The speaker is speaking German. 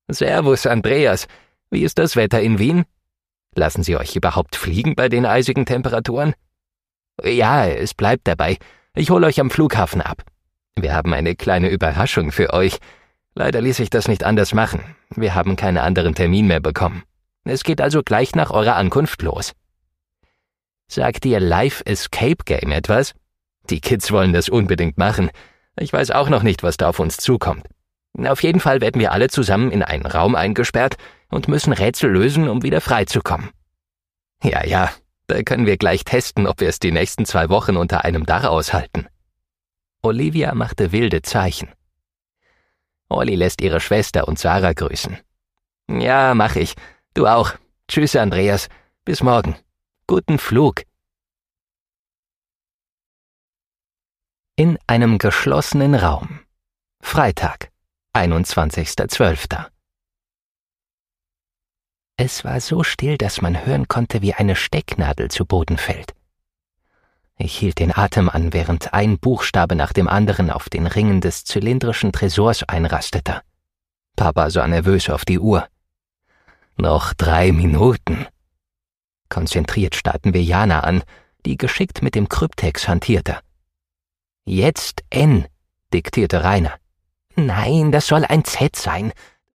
Servus, Andreas. Wie ist das Wetter in Wien? Lassen Sie euch überhaupt fliegen bei den eisigen Temperaturen? Ja, es bleibt dabei. Ich hole euch am Flughafen ab. Wir haben eine kleine Überraschung für euch. Leider ließ sich das nicht anders machen. Wir haben keinen anderen Termin mehr bekommen. Es geht also gleich nach eurer Ankunft los. Sagt dir Life Escape Game etwas? Die Kids wollen das unbedingt machen. Ich weiß auch noch nicht, was da auf uns zukommt. Auf jeden Fall werden wir alle zusammen in einen Raum eingesperrt und müssen Rätsel lösen, um wieder freizukommen. Ja, da können wir gleich testen, ob wir es die nächsten 2 Wochen unter einem Dach aushalten. Olivia machte wilde Zeichen. Olli lässt ihre Schwester und Sarah grüßen. Ja, mach ich. Du auch. Tschüss, Andreas. Bis morgen. Guten Flug. In einem geschlossenen Raum. Freitag, 21.12. Es war so still, dass man hören konnte, wie eine Stecknadel zu Boden fällt. Ich hielt den Atem an, während ein Buchstabe nach dem anderen auf den Ringen des zylindrischen Tresors einrastete. Papa sah nervös auf die Uhr. Noch 3 Minuten. Konzentriert starrten wir Jana an, die geschickt mit dem Kryptex hantierte. Jetzt N, diktierte Rainer. Nein, das soll ein Z sein.